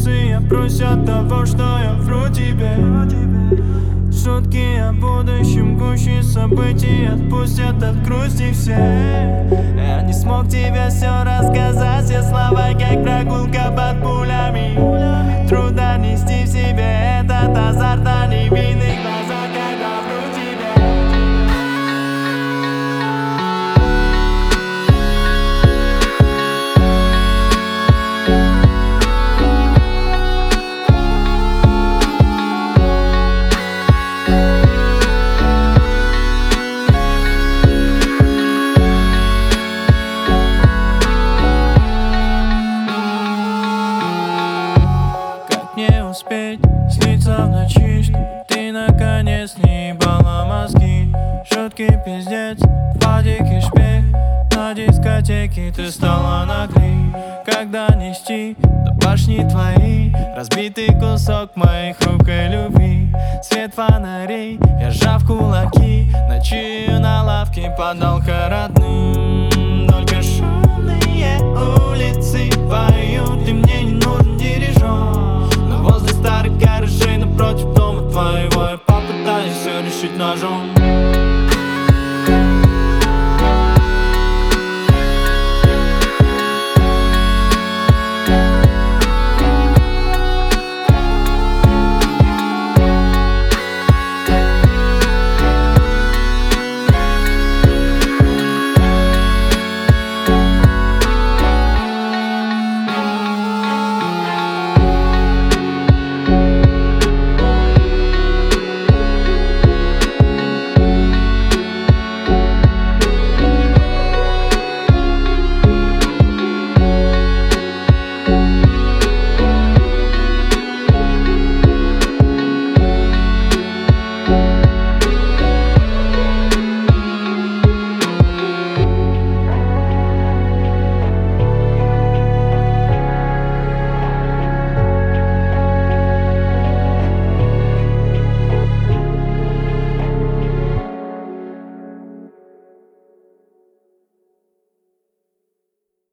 улицы просят того, что я вру тебе. Шутки о будущем гуще событий отпустят от грусти все. Я не смог тебе все рассказать, все слова как прогулка под пулями. Трудно нести в себе этот азарт на невинных глазах, когда вру тебе. Не успеть слиться в ночи, чтобы ты наконец не ебала мозги. Шутки пиздец, падики шпек. На дискотеке ты стала наглей. Когда нести до башни твоей разбитый кусок моих рук и любви. Свет фонарей, я сжав кулаки, ночую на лавке подал родным. Только шумные улицы поют, и мне не нужен дирижер. Возле старых гаражей напротив дома твоего я попытаюсь все решить ножом.